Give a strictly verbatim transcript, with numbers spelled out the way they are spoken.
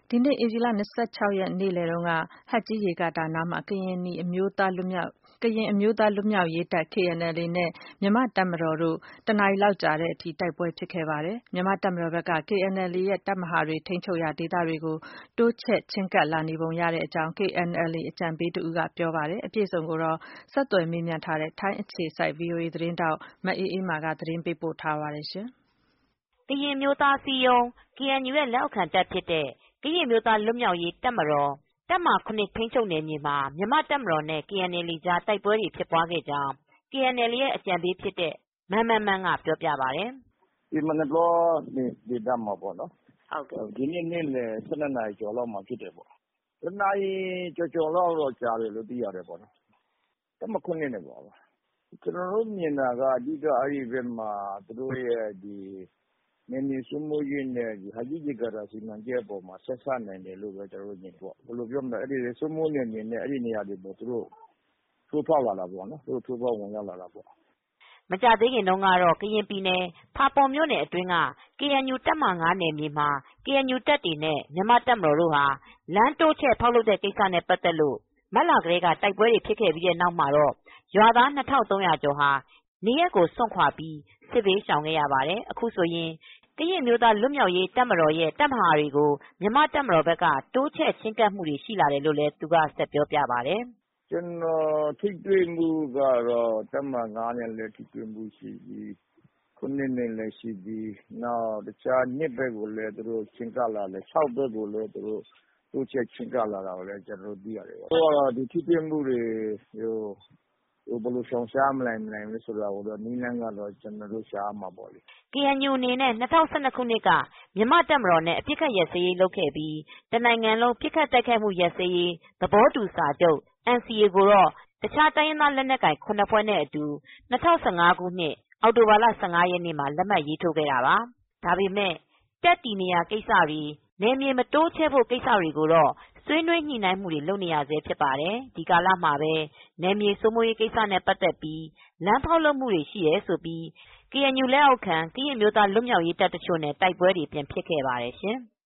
ဒီနေ့ဧပြီလ ၂၆ ရက်နေ့လယ်တုန်းက ဟတ်ကြီးရေကာတာနားမှာ ကရင်နီအမျိုးသားလွတ်မြောက်ရေးတပ် K N L A နဲ့ မြန်မာ့တပ်မတော်တို့ တနာရီလောက်ကြာတဲ့အထိ တိုက်ပွဲဖြစ်ခဲ့ပါတယ်။ မြန်မာ့တပ်မတော်ဘက်က K N L A ရဲ့ တပ်မဟာတွေ ထိန်းချုပ်ရာဒေသတွေကို တိုးချဲ့ချဉ်းကပ်လာနေပုံရကြောင်း K N L A အကြံပေးတဦးကပြောပါတယ်။ အပြည့်အစုံကိုတော့ ဆက်သွယ်မေးမြန်းထားတဲ့ ထိုင်းအခြေစိုက် ဗွီအိုအေသတင်းထောက် မအေးအေးမာက သတင်းပေးပို့ထားပါတယ်။ကရင်အမျိုးသားအစည်းအရုံး K N U ရဲ့လက်အောက်ခံတပ်ဖြစ်တဲ့ ကရင်အမျိုးသားလွတ်မြောက်ရေးတပ်မတော် တပ်မဟာ ထိန်းချုပ်နယ်မြေမှာ မြန်မာ့တပ်မတော်နဲ့ K N L A ကြား တိုက်ပွဲတွေဖြစ်ပွားခဲ့ကြောင်း K N L A ရဲ့အကြံပေးဖြစ်တဲ့ မန်းမန်းမန်းကပြောပြပါတယ်။ “ဒီမနက်စောဒေသမှာပေါ့နော်။ ဒီနေ့နေ့လယ် ၁၂ နာရီကျော်လောက်မှာဖြစ်တယ်ပေါ့။ တနာရီကျော်ကျော်လောက်တော့ကြာတယ်လို့သိရတယ်ပေါ့နော်။ တပ်မဟာ နဲ့ပေါ့။ ကျနော်တို့မြင်တာက အဓိကအဲဒီဘက်မှာသူတို့ရဲ့နယ်မြေစိုးမိုးရေးနဲ့ ဟတ်ကြီးရေကာတာစီမံချက်အပေါ်မှာ ဆက်စပ်နိုင်တယ်လို့ ကျနော်တို့မြင်တယ်ပေါ့။ ဘယ်လိုပြောမလဲ အဲဒီစိုးမိုးနယ်မြေနဲ့ အဲဒီနေရာတွေကို သူတို့ထိုးဖောက်လာတာပေါ့နော်။ သူတို့ထိုးဖောက်ဝင်ရောက်လာတာပေါ့။ ” မကြာသေးခင်တုန်းကတော့ ကရင်ပြည်နယ် ဖာပွန်မြို့နယ်အတွင်းက ကေအန်ယူ တပ်မဟာ နယ်မြေမှာ ကေအန်ယူတပ်တွေနဲ့ မြန်မာ့တပ်မတော်တို့ လမ်းတိုးချဲ့ဖောက်လုပ်တဲ့ကိစ္စနဲ့ပတ်သက်လို့ မတ်လကတည်းက တိုက်ပွဲတွေဖြစ်ခဲ့ပြီးတဲ့နောက်မှာတော့ ရွာသား ၂ထောင့်သုံးရာကျော်ဟာ နေရပ်ကိုစွန့်ခွါပြီး စစ်ဘေးရှောင်ခဲ့ရပါတယ်။ အခုဆိုရင် ကရင်အမျိုးသားလွတ်မြောက်ရေးတပ်မတော်ရဲ့တပ်မဟာတွေကို မြန်မာ့တပ်မတော်ဘက်က တိုးချဲ့ချဉ်းကပ်မူတွေရှိလာတယ်လို့လည်း သူကဆက်ပြောပြပါတယ်။ “ကျနော်ထိတွေ့မှုကတော့ တပ်မဟာ နဲ့လည်းထိတွေ့မှုရှိပြီ။ နဲ့လည်းရှိပြီ။ နောက်တခြား ဘက်ကိုလည်း သူတို့ချဉ်းကပ်လာတယ်။ ဘက်ကိုလည်း သူတို့တိုးချဲ့ချဉ်းကပ်လာတာကို ကျနော်တို့သိရတယ်။ ဒီထိတွေ့မှုတွေကို ဘယ်လိုရှောင်ရှားနိုင်မလဲဆိုတာကိုတော့ နည်းလမ်းကတော့ ကျနော်တို့ရှာရမှာပေါ့လေ။ ” ကေအန်ယူအနေနဲ့ ၂၀၁၂ ခုနှစ်က မြန်မာ့တပ်မတော်နဲ့ အပစ်အခတ်ရပ်စဲရေးလုပ်ခဲ့ပြီး တနိုင်ငံလုံးပစ်ခတ်တိုက်ခိုက်မှုရပ်စဲရေး သဘောတူစာချုပ် N C A ကိုတော့ တခြားတိုင်းရင်းသားလက်နက်ကိုင် ၇ ဖွဲ့နဲ့အတူ ၂၀၁၅ ခုနှစ် အောက်တိုဘာလ ၁၅ ရက်နေ့မှာ လက်မှတ်ရေးထိုးခဲ့တာပါ။ ဒါပေမဲ့ တပ်တည်နေရာကိစ္စတွေ နယ်မြေမတိုးချဲ့ဖို့ကိစ္စတွေကိုတော့ ဆွေးနွေးညှိနှိုင်းနေရဆဲဖြစ်ပါတယ်။ ဒီကာလမှာပဲ နယ်မြေစိုးမိုးရေးကိစ္စနဲ့ပတ်သက်ပြီး လမ်းဖောက်လုပ်မူတွေရှိတယ်ဆိုပြီး ကေအန်ယူလက်အောက်ခံ ကရင်အမျိုးသားလွတ်မြောက်ရေးတပ်တချို့နဲ့ တိုက်ပွဲတွေပြန်ဖြစ်ခဲ့ပါတယ်ရှင်။